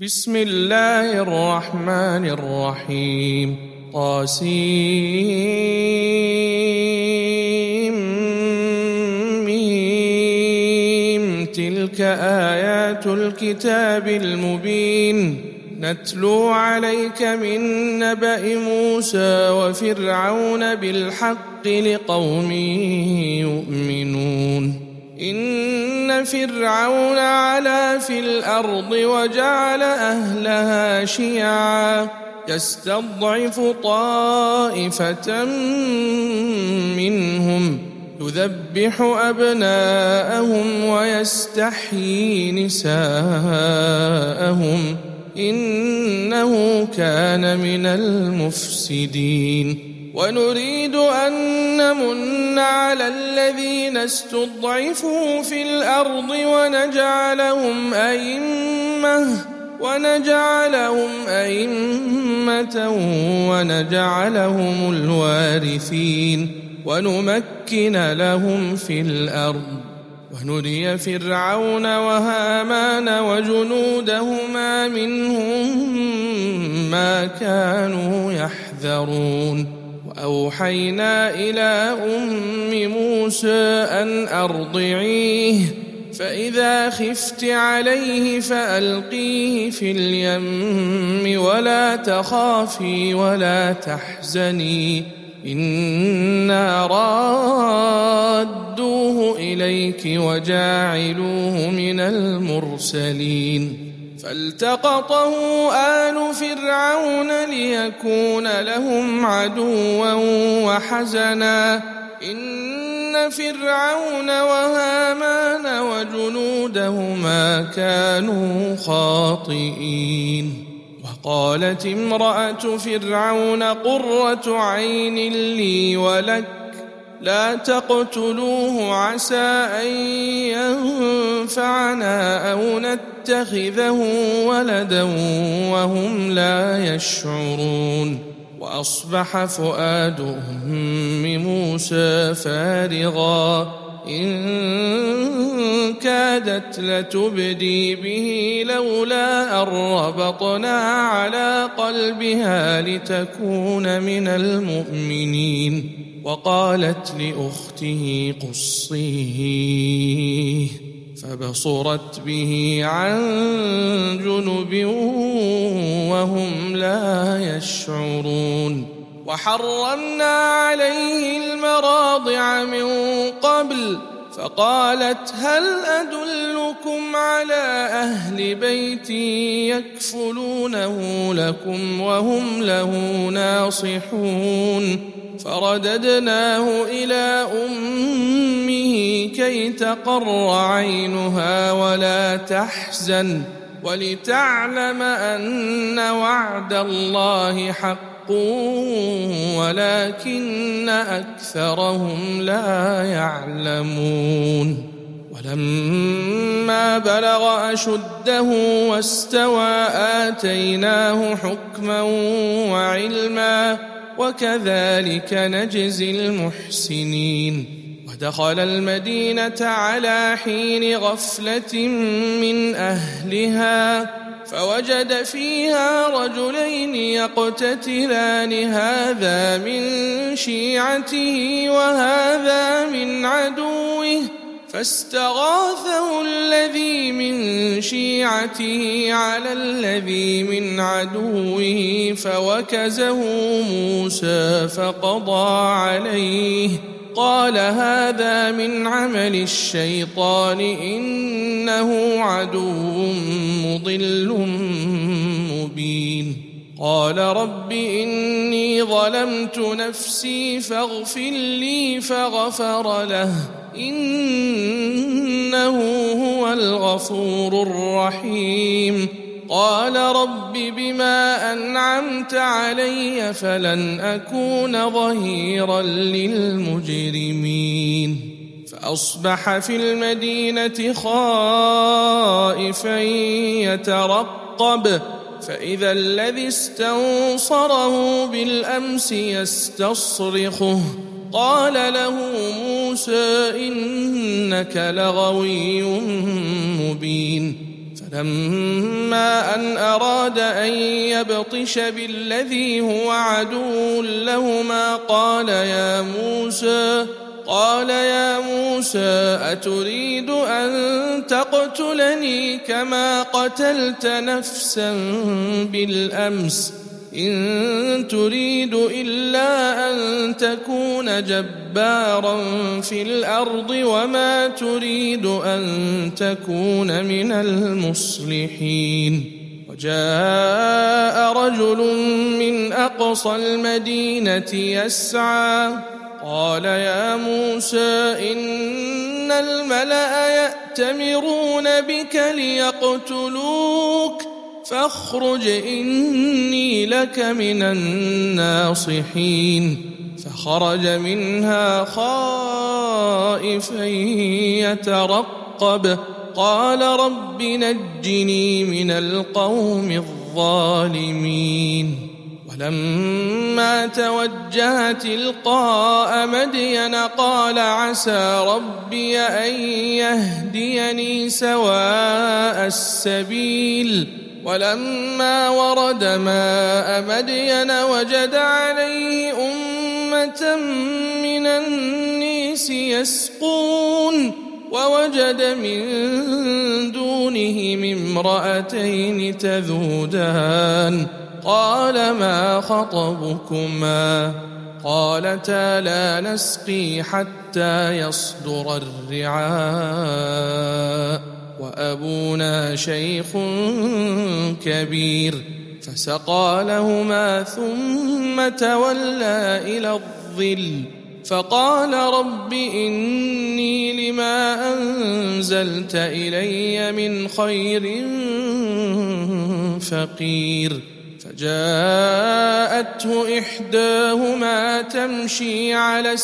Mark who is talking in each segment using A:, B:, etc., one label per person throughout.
A: بسم الله الرحمن الرحيم طاسيم تلك آيات الكتاب المبين نتلو عليك من نبأ موسى وفرعون بالحق لقوم يؤمنون إن فرعون علا في الأرض وجعل أهلها شيعا يستضعف طائفة منهم يذبح أبناءهم ويستحيي نساءهم إنه كان من المفسدين ونريد أن نمن على الذين استضعفوا في الأرض ونجعلهم أئمة ونجعلهم الوارثين ونمكن لهم في الأرض ونري فرعون وهامان وجنودهما منهم ما كانوا يحذرون وأوحينا إلى أم موسى أن أرضعيه فإذا خفت عليه فألقيه في اليم ولا تخافي ولا تحزني إنا رادوه إليك وجاعلوه من المرسلين فالتقطه آل فرعون ليكون لهم عدوا وحزنا إن فرعون وهامان وجنودهما كانوا خاطئين وقالت امرأة فرعون قرة عين لي ولك لا تقتلوه عسى أن ينفعنا أو نتخذه ولدا وهم لا يشعرون وأصبح فؤاد أم موسى فارغا إن كادت لتبدي به لولا أن ربطنا على قلبها لتكون من المؤمنين وقالت لأخته قصيه فبصرت به عن جنب وهم لا يشعرون وحرمنا عليه المراضع من قبل فقالت هل أدلكم على أهل بيت يكفلونه لكم وهم له ناصحون فرددناه إلى أمه كي تقر عينها ولا تحزن ولتعلم أن وعد الله حق ولكن أكثرهم لا يعلمون ولما بلغ أشده واستوى آتيناه حكما وعلما وكذلك نجزي المحسنين ودخل المدينة على حين غفلة من أهلها فوجد فيها رجلين يقتتلان هذا من شيعته وهذا من عدوه فاستغاثه الذي من شيعته على الذي من عدوه فوكزه موسى فقضى عليه قال هذا من عمل الشيطان إنه عدو مضل مبين قال رب إني ظلمت نفسي فاغفر لي فغفر له إنه هو الغفور الرحيم قال رب بما أنعمت علي فلن أكون ظهيرا للمجرمين فأصبح في المدينة خائفا يترقب فإذا الذي استنصره بالأمس يستصرخه قال له موسى إنك لغوي مبين فلما أن أراد أن يبطش بالذي هو عدو لهما قال يا موسى أتريد أن تقتلني كما قتلت نفسا بالأمس إن تريد إلا أن تكون جبارا في الأرض وما تريد أن تكون من المصلحين. وجاء رجل من أقصى المدينة يسعى قال يا موسى إن الملأ يأتمرون بك ليقتلوك فاخرج إني لك من الناصحين. فخرج منها خائفا يترقب قال رب نجني من القوم الظالمين. ولما توجه تلقاء مدين قال عسى ربي أن يهديني سواء السبيل. ولما ورد ماء مدين وجد عليه أمة من الناس يسقون ووجد من دونهم امرأتين تذودان قال ما خطبكما قالتا لا نسقي حتى يصدر الرعاء وأبونا شيخ كبير. فسقى لهما ثم تولى إلى الظل فقال رب إني لما أنزلت إلي من خير فقير. فجاءته إحداهما تمشي على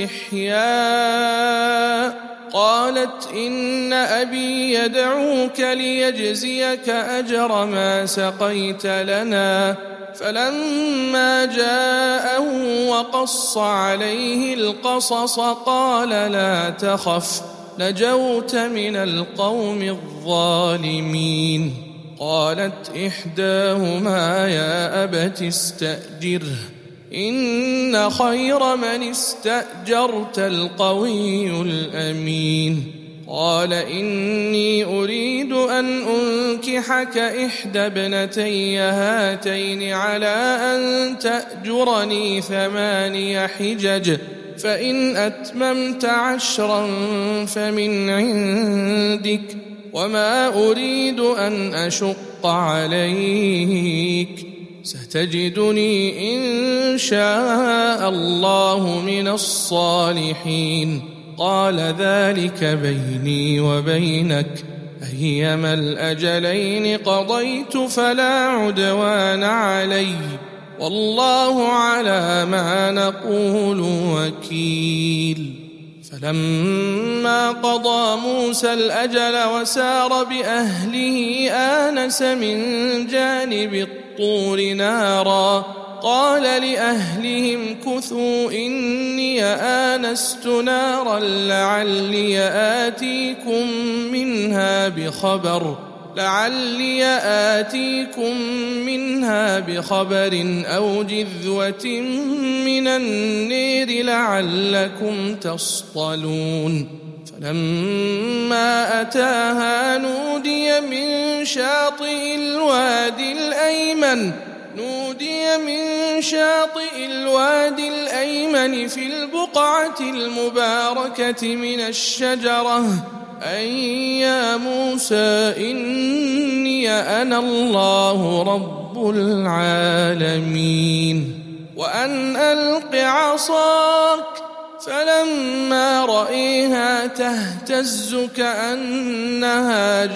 A: استحياء قالت إن أبي يدعوك ليجزيك أجر ما سقيت لنا. فلما جاءه وقص عليه القصص قال لا تخف نجوت من القوم الظالمين. قالت إحداهما يا أبت استأجره إن خير من استأجرت القوي الأمين. قال إني أريد أن أنكحك إحدى ابنتي هاتين على أن تأجرني 8 حجج فإن أتممت 10 فمن عندك وما أريد أن أشق عليك ستجدني إن شاء الله من الصالحين. قال ذلك بيني وبينك أيما الأجلين قضيت فلا عدوان علي والله على ما نقول وكيل. فلما قضى موسى الأجل وسار بأهله آنس من جانب الطور نارا قال لأهلهم كثوا إني آنست نارا لعلي آتيكم منها بخبر أو جذوة من النير لعلكم تصطلون. فلما أتاها نودي من شاطئ الوادي الأيمن في البقعة المباركة من الشجرة أن يا موسى إني أنا الله رب العالمين وأن ألق عصاك. فلما رأيها تهتز كأنها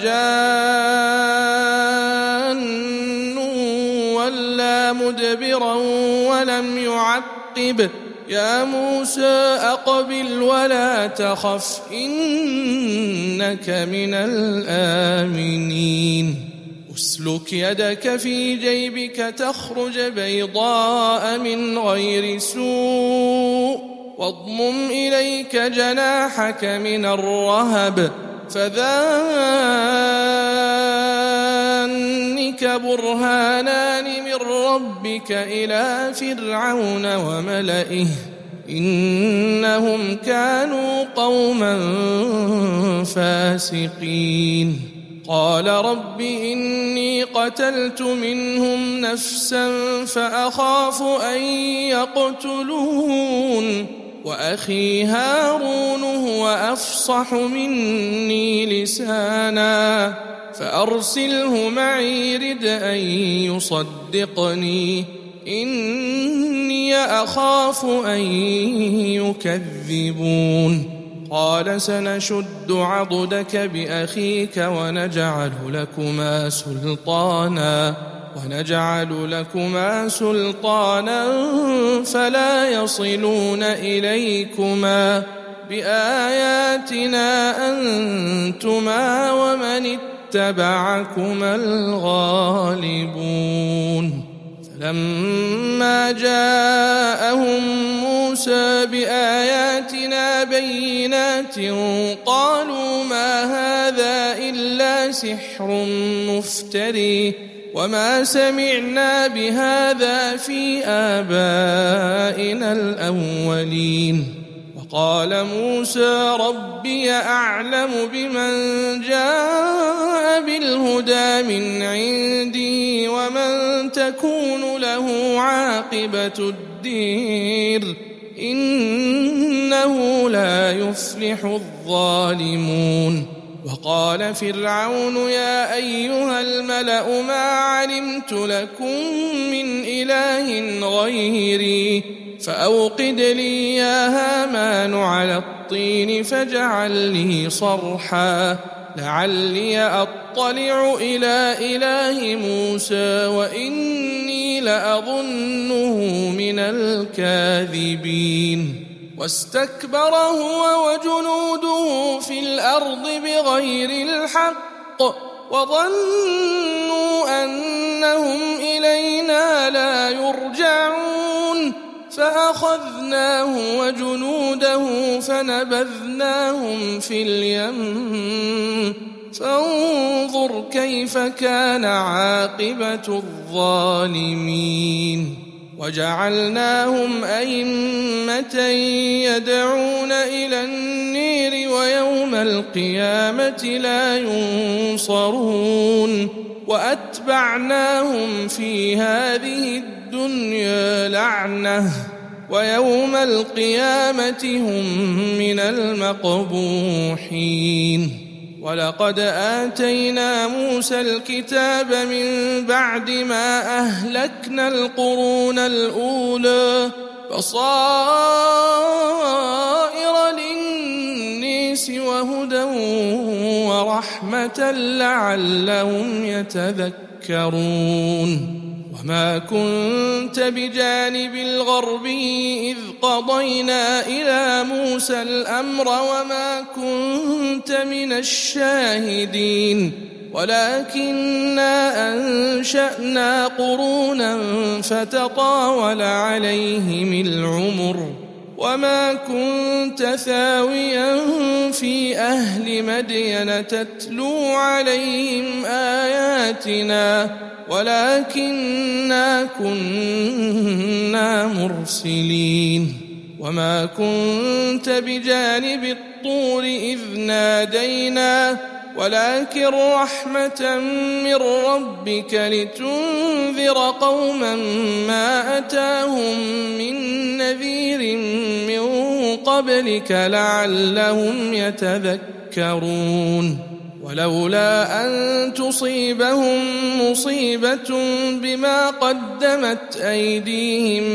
A: جان ولا مدبرا ولم يعقب يا موسى أقبل ولا تخف إنك من الآمنين. اسلك يدك في جيبك تخرج بيضاء من غير سوء واضمم إليك جناحك من الرهب فذلك يأتيك برهانان من ربك إلى فرعون وملئه إنهم كانوا قوما فاسقين قال رب إني قتلت منهم نفسا فأخاف أن يقتلون وأخي هارون هو أفصح مني لسانا فأرسله معي رد أن يصدقني إني أخاف أن يكذبون قال سنشد عضدك بأخيك ونجعل لكما سلطانا فلا يصلون إليكما بآياتنا أنتما ومن اتبعكما الغالبون فلما جاءهم موسى بآياتنا بينات قالوا ما هذا إلا سحر مفتري وما سمعنا بهذا في آبائنا الأولين وقال موسى ربي أعلم بمن جاء بالهدى من عندي ومن تكون له عاقبة الدير إنه لا يفلح الظالمون وقال فرعون يا أيها الملأ ما علمت لكم من إله غيري فأوقد لي يا هامان على الطين فاجعل لي صرحا لعلي أطلع إلى إله موسى وإني لأظنه من الكاذبين واستكبر هو وجنوده في الأرض بغير الحق وظنوا أنهم إلينا لا يرجعون فأخذناه وجنوده فنبذناهم في اليم فانظر كيف كان عاقبة الظالمين وجعلناهم أئمة يدعون إلى النير ويوم القيامة لا ينصرون وأتبعناهم في هذه الدنيا لعنة ويوم القيامة هم من المقبوحين ولقد آتينا موسى الكتاب من بعد ما أهلكنا القرون الأولى بصائر للناس وهدى ورحمة لعلهم يتذكرون وما كنت بجانب الغربي إذ قضينا إلى موسى الأمر وما كنت من الشاهدين ولكننا أنشأنا قرونا فتطاول عليهم العمر وما كنت ثاويا في أهل مدين تتلو عليهم آياتنا ولكننا كنا مرسلين وما كنت بجانب الطور إذ نادينا ولكن رحمة من ربك لتنذر قوما ما أتاهم من نذير من قبلك لعلهم يتذكرون ولولا أن تصيبهم مصيبة بما قدمت أيديهم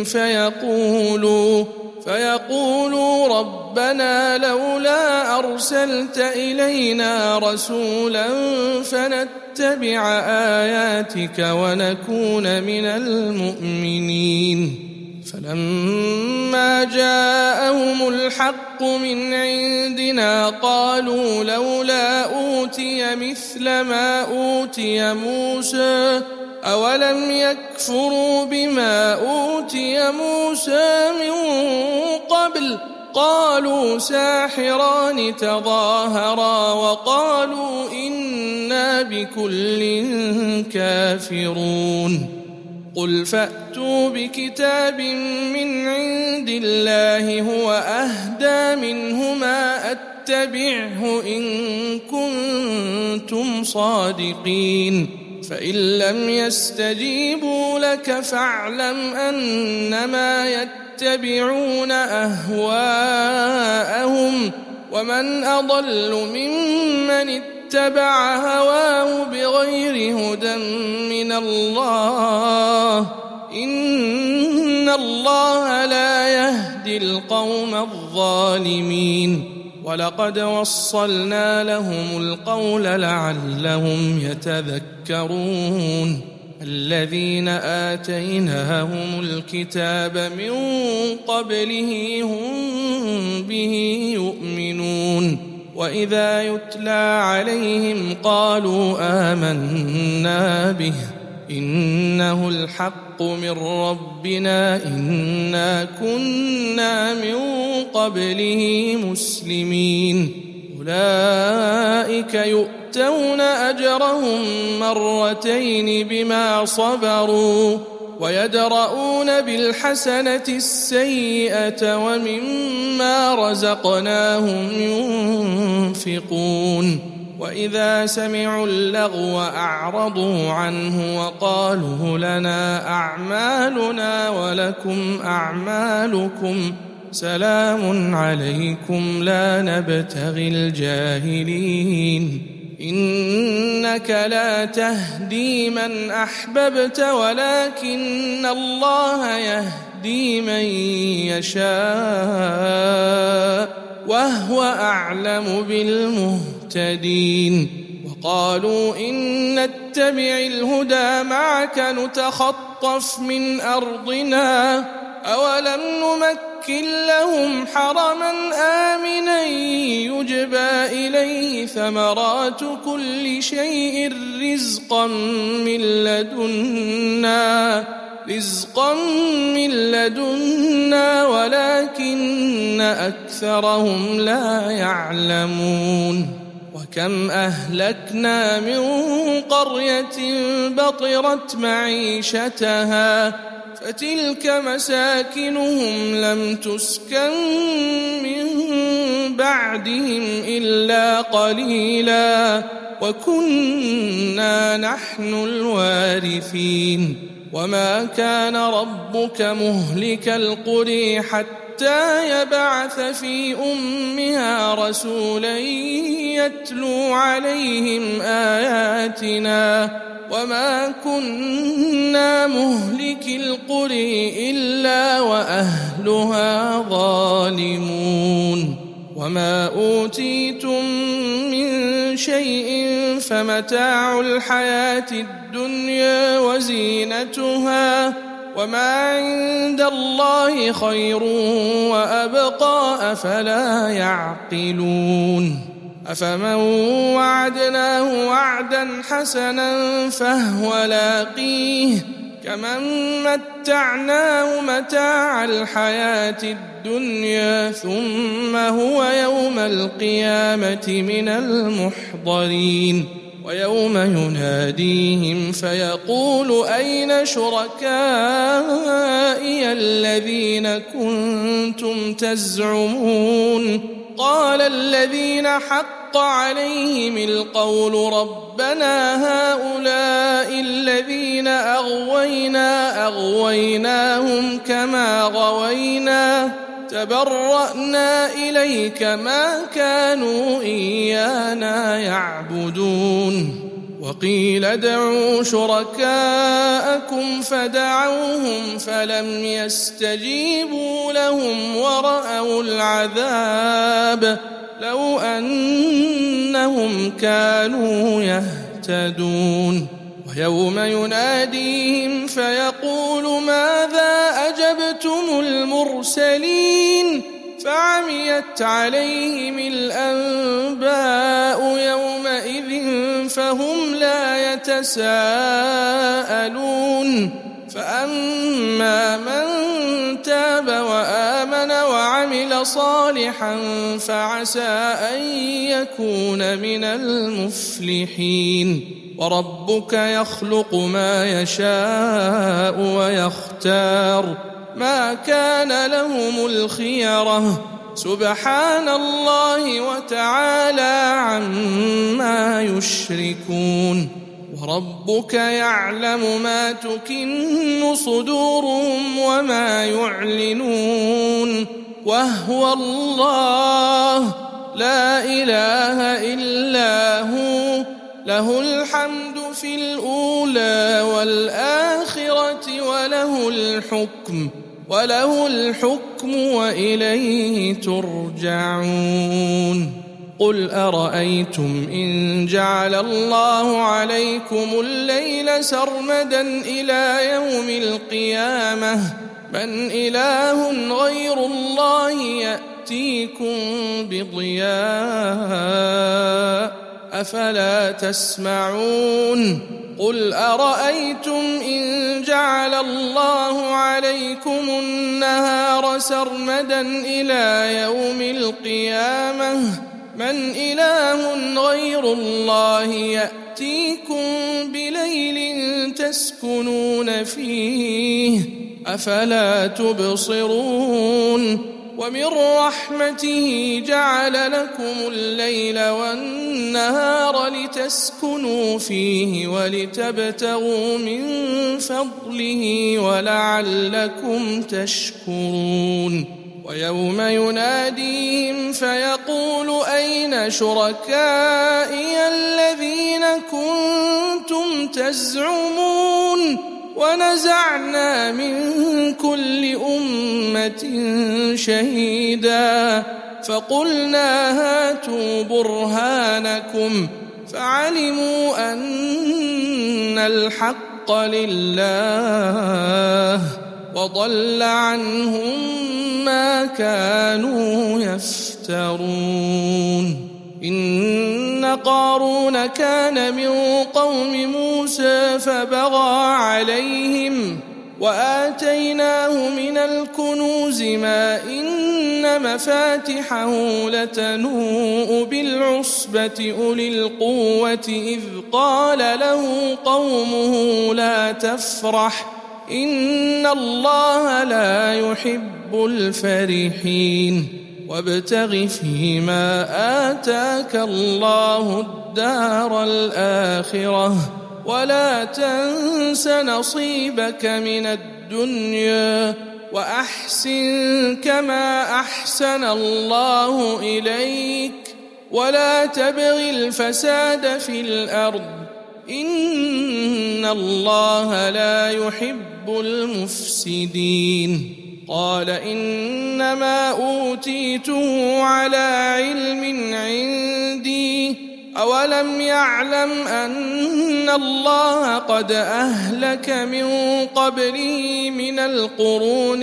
A: فيقولوا ربنا لولا أرسلت إلينا رسولا فنتبع آياتك ونكون من المؤمنين فلما جاءهم الحق من عندنا قالوا لولا أوتي مثل ما أوتي موسى أولم يكفروا بما أوتي موسى من قبل وقالوا ساحران تظاهرا وقالوا إنا بكل كافرون قل فأتوا بكتاب من عند الله هو أهدى منهما أتبعه إن كنتم صادقين فإن لم يستجيبوا لك فاعلم أنما يتبعون أهواءهم ومن أضل ممن اتبع هواه بغير هدى من الله إن الله لا يهدي القوم الظالمين ولقد وصلنا لهم القول لعلهم يتذكرون الذين آتيناهم الكتاب من قبله هم به يؤمنون وإذا يتلى عليهم قالوا آمنا به إنه الحق من ربنا إنا كنا من قبله مسلمين أولئك يؤتون أجرهم مرتين بما صبروا ويدرؤون بالحسنة السيئة ومما رزقناهم ينفقون وإذا سمعوا اللغو أعرضوا عنه وقالوا لنا أعمالنا ولكم أعمالكم سلام عليكم لا نبتغي الجاهلين إنك لا تهدي من أحببت ولكن الله يهدي من يشاء وهو أعلم بالمهتدين وقالوا إن نتبع الهدى معك نتخطف من أرضنا أولم نمكن لهم حرما آمنا يجبى إليه ثمرات كل شيء رزقا من لدنا ولكن أكثرهم لا يعلمون وكم أهلكنا من قرية بطرت معيشتها فتلك مساكنهم لم تسكن من بعدهم إلا قليلا وكنا نحن الوارثين وما كان ربك مهلك القرى حتى يبعث في أمها رسولا يتلو عليهم آياتنا وما كنا مهلك القرى إلا وأهلها ظالمون وما أوتيتم من شيء فمتاع الحياة الدنيا وزينتها وما عند الله خير وأبقى أفلا يعقلون أفمن وعدناه وعدا حسنا فهو لاقيه كمن متعناه متاع الحياة الدنيا ثم هو يوم القيامة من المحضرين ويوم يناديهم فيقول أين شركائي الذين كنتم تزعمون قال الذين حق عليهم القول ربنا هؤلاء الذين أغويناهم كما غوينا تبرأنا إليك ما كانوا إيانا يعبدون وقيل ادعوا شركاءكم فدعوهم فلم يستجيبوا لهم ورأوا العذاب لو أنهم كانوا يهتدون ويوم يناديهم فيقول ماذا أجبتم المرسلين فعميت عليهم الأنباء يومئذ فهم لا يتساءلون فأما من تاب وآمن وعمل صالحا فعسى أن يكون من المفلحين وربك يخلق ما يشاء ويختار ما كان لهم الخيرة سبحان الله وتعالى عما يشركون وربك يعلم ما تكن صدورهم وما يعلنون وهو الله لا إله إلا هو له الحمد في الأولى والآخرة وله الحكم وإليه ترجعون قل أرأيتم إن جعل الله عليكم الليل سرمدا إلى يوم القيامة من إله غير الله يأتيكم بضياء أفلا تسمعون قل أرأيتم إن جعل الله عليكم النهار سرمدا إلى يوم القيامة من إله غير الله يأتيكم بليل تسكنون فيه أفلا تبصرون ومن رحمته جعل لكم الليل والنهار لتسكنوا فيه ولتبتغوا من فضله ولعلكم تشكرون ويوم يناديهم فيقول أين شركائي الذين كنتم تزعمون ونزعنا من كل أمة شهيدا فقلنا هاتوا برهانكم فعلموا أن الحق لله وضل عنهم ما كانوا يفترون إن قارون كان من قوم موسى فبغى عليهم وآتيناه من الكنوز ما إن مفاتحه لتنوء بالعصبة أولي القوة إذ قال له قومه لا تفرح إن الله لا يحب الفرحين وابتغ فيما آتاك الله الدار الآخرة ولا تنس نصيبك من الدنيا وأحسن كما أحسن الله إليك ولا تبغ الفساد في الأرض إن الله لا يحب المفسدين قال إنما أوتيته على علم عندي أولم يعلم أن الله قد أهلك من قبله من القرون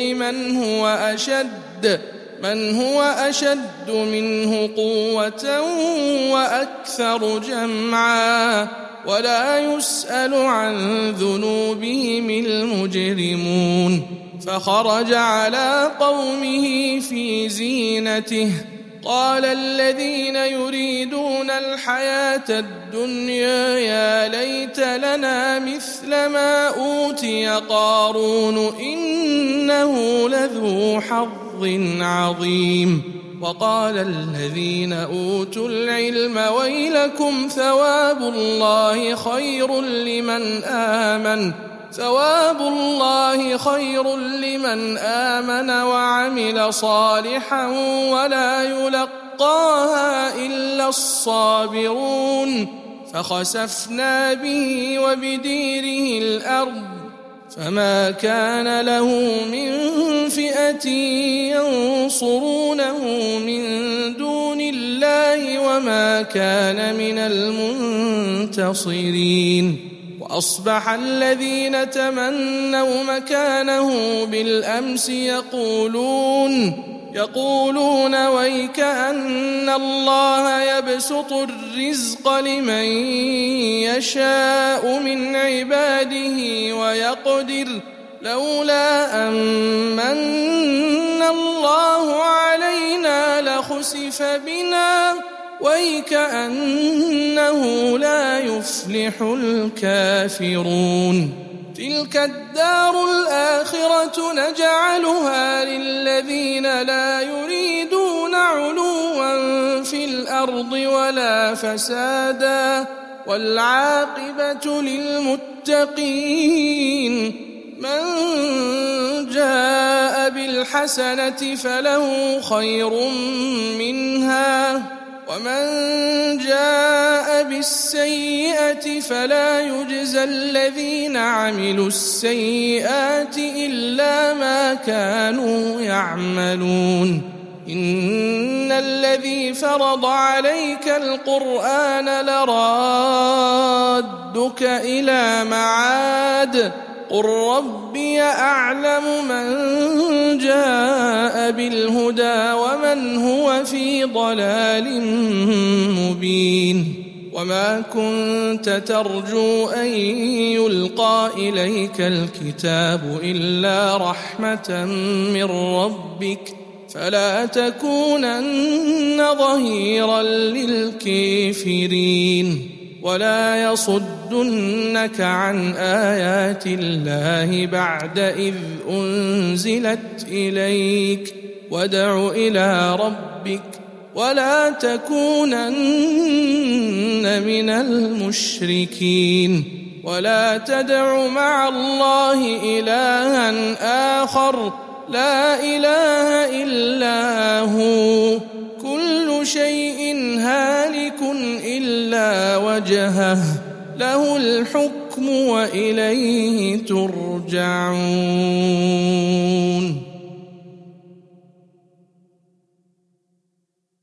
A: من هو أشد منه قوة وأكثر جمعا ولا يسأل عن ذنوبهم المجرمون فخرج على قومه في زينته قال الذين يريدون الحياة الدنيا يا ليت لنا مثل ما أوتي قارون إنه لذو حظ عظيم وقال الذين أوتوا العلم ويلكم ثواب الله خير لمن آمن وعمل صالحا ولا يلقاها إلا الصابرون فخسفنا به وبديره الأرض فما كان له من فئة ينصرونه من دون الله وما كان من المنتصرين وأصبح الذين تمنوا مكانه بالأمس يقولون ويك أن الله يبسط الرزق لمن يشاء من عباده لولا أمن الله علينا لخسف بنا ويكأنه لا يفلح الكافرون تلك الدار الآخرة نجعلها للذين لا يريدون علوا في الأرض ولا فسادا والعاقبة للمتقين من جاء بالحسنة فله خير منها ومن جاء بالسيئة فلا يجزى الذين عملوا السيئات إلا ما كانوا يعملون إن الذي فرض عليك القرآن لرادك إلى معاد قل ربي أعلم من جاء بالهدى ومن هو في ضلال مبين وما كنت ترجو أن يلقى إليك الكتاب إلا رحمة من ربك فلا تكونن ظهيرا للكافرين ولا يصدنك عن آيات الله بعد إذ أنزلت إليك وادع إلى ربك ولا تكونن من المشركين ولا تدع مع الله إلها آخر لا إله إلا هو كل شيء هالك إلا وجهه له الحكم وإليه ترجعون